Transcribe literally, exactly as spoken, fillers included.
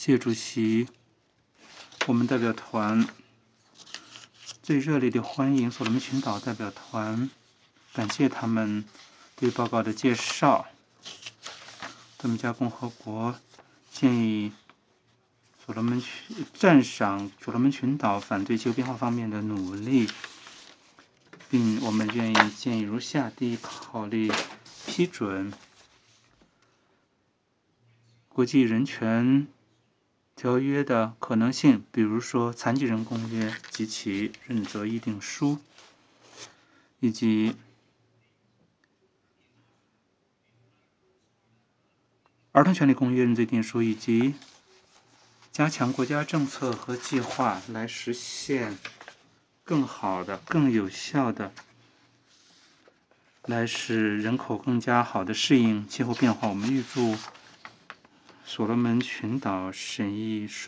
谢主席，我们代表团最热烈的欢迎所罗门群岛代表团，感谢他们对报告的介绍。多米加共和国建议所罗门群赞赏所罗门群岛反对气候变化方面的努力，并我们愿意建议如下：第一，考虑批准国际人权条约的可能性，比如说残疾人公约及其认责议定书，以及儿童权利公约认责议定书，以及加强国家政策和计划来实现更好的、更有效的来使人口更加好的适应气候变化。我们预祝所罗门群岛审议顺